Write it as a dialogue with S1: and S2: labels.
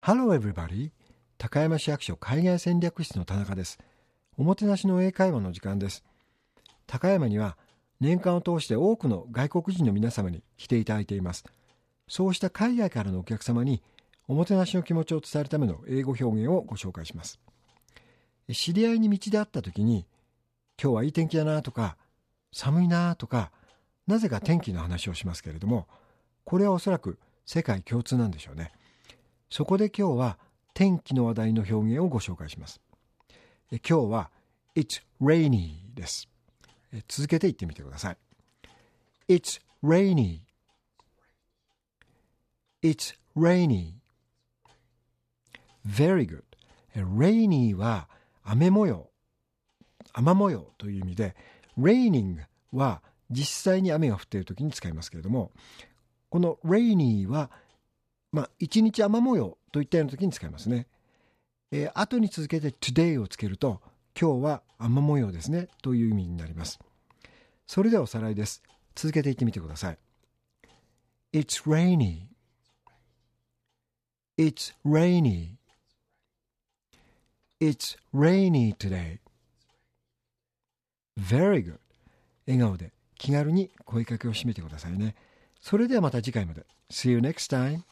S1: Hello everybody! 高山市役所海外戦略室の田中です。おもてなしの英会話の時間です。高山には年間を通して多くの外国人の皆様に来ていただいています。そうした海外からのお客様におもてなしの気持ちを伝えるための英語表現をご紹介します。知り合いに道で会った時に、今日はいい天気だなとか、寒いなとか、なぜか天気の話をしますけれども、これはおそらく世界共通なんでしょうね。そこで今日は天気の話題の表現をご紹介します。今日は It's rainy です。続けて言ってみてください。It's rainy. It's rainy. Very good. Rainy は雨模様という意味で、raining は実際に雨が降っている時に使いますけれども、この rainy は一日雨模様といったような時に使いますね。後に続けて today をつけると、今日は雨模様ですねという意味になります。それではおさらいです。続けて言ってみてください。It's rainy. It's rainy. It's rainy today. Very good. 笑顔で気軽に声かけを締めてくださいね。それではまた次回まで。See you next time.